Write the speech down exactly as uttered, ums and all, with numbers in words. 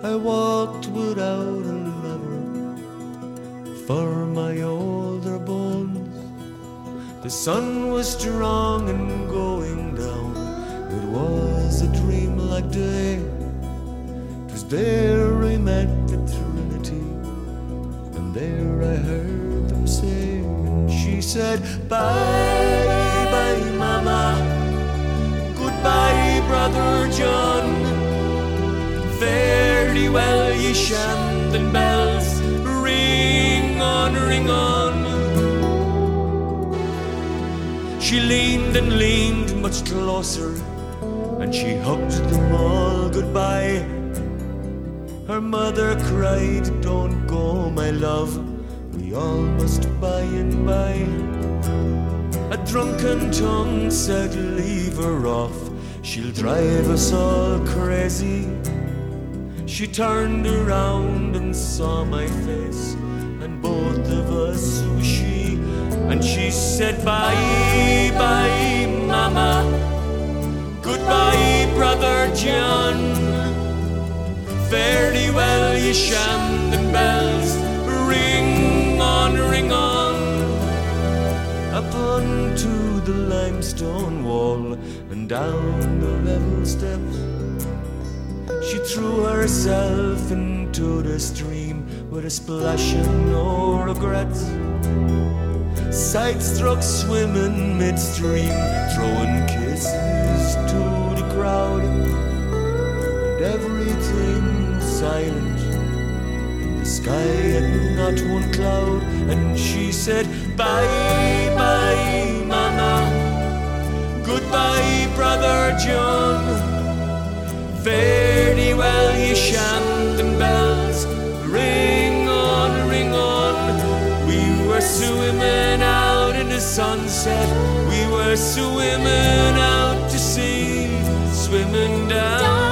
I walked without a lover for my older bones. The sun was strong and going down. It was a dream-like day. 'Twas there I met the Trinity, and there I heard them say. And she said, bye, bye, Mama. Goodbye, Brother John. Fare thee well, ye Shandon bells. Ring on, ring on. She leaned and leaned much closer, and she hugged them all goodbye. Her mother cried, don't go, my love, we all must by and by. A drunken tongue said, leave her off, she'll drive us all crazy. She turned around and saw my face, and both of us was she. And she said, bye, bye, Mama. Goodbye, Brother John. Fare thee well, ye Shandon bells. Ring on, ring on. Up onto the limestone wall and down the level steps. She threw herself into the stream with a splash and no regrets. Side-struck swimming midstream, throwing kisses to the crowd. And everything was silent. In the sky had not one cloud. And she said, bye, bye, Mama. Goodbye, Brother John. Fare thee well, ye Shandon bells. Ring on, ring on. We were swimming out in the sunset. We were swimming out to sea, swimming down